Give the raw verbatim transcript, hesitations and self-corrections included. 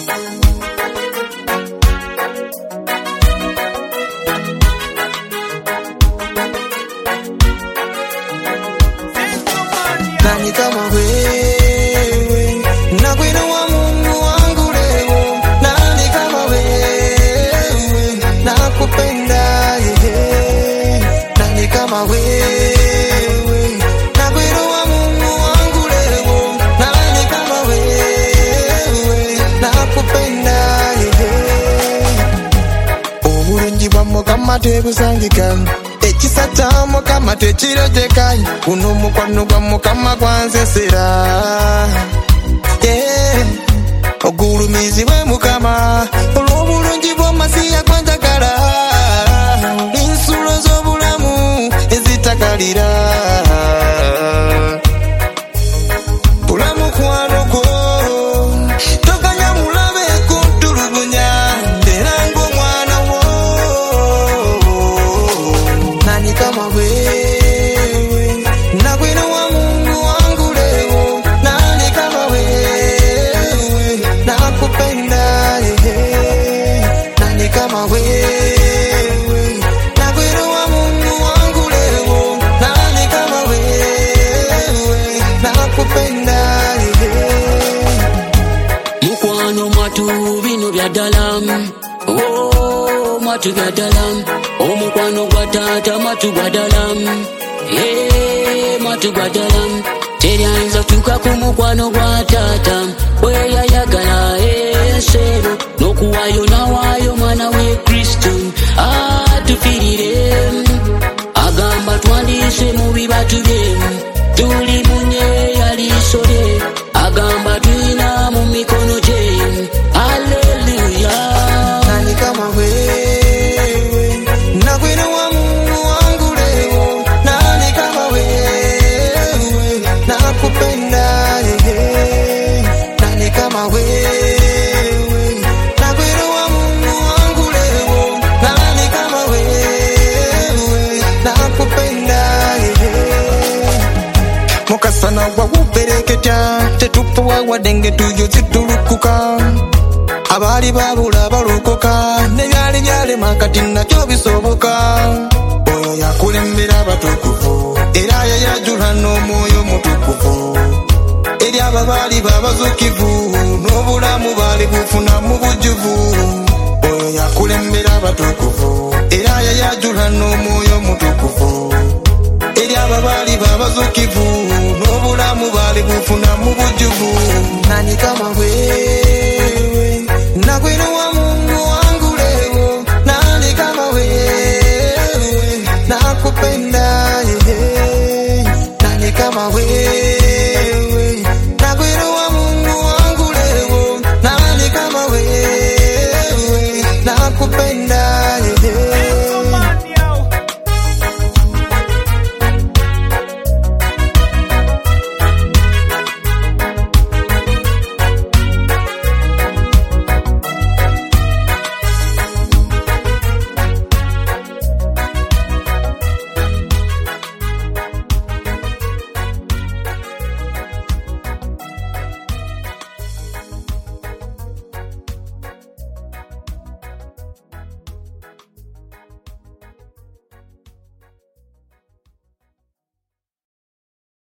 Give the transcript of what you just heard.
Nani kama wewe, nakuinua Mungu wangu leo. Nani kama wewe, nakupenda yeah. Nani kama wewe, nakuinua Mungu wangu leo. Nani kama wewe, nakupenda yeah. Obulungi bwamwe kama tebusangika, ekisatamo kama tekirojekayi, kuno mukwano gwammwe kama gwanzesera yeah. Ogulumizibwe Mukama olw'obulungi bw'omasiya gwanjagala, ensulo z'obulamu ezitakalira, bulamu kwano gwo toganya mulabe kuntulugunya, era ng'omwana wo. Nani kama wewe, nakuinua Mungu wangu leo. Nani kama wewe, nakupenda yeah. Nani kama wewe, nakuinua Mungu wangu leo. Nani kama wewe, nakupenda yeah. Mukwano mwatu bino bya ddala, oh mwatu bya ddala, omukwano gwa taata mwatu gwa ddala, eh mwatu gwa ddala, teri ayinza kutuuka ku mukwano gwa taata bwe yayagala ensero, n'okuwaayo n'awaayo mwana we Kristo atufiirire, agamba twandiise mu bibatu bye, tuli munye yaliiso lye, agamba tulina mu mikono gye. Haleluya. Nani kama wewe, nakuinua Mungu wangu leo. Nani kama wewe, nakupenda yeah. Nani kama wewe, nakuinua Mungu wangu leo. Nani kama wewe, nakupenda yeah. Mukasana wawupereketya, tetufuwa wadenge tujo zitulukuka, abali babula balokoka, nebyali byalema kati nakyo bisoboka. Oyo yakulembera abatukuvu, era yayajula n'omwoyo mutukuvu, eri abo baali babazukivu, n'obulamu baali bufuna mu bujjuvu. Oyo yakulembera abatukuvu, era yayajula n'omwoyo mutukuvu, eri abo baali babazukivu, n'obulamu baali bufuna mu bujjuvu. Nani kama wewe.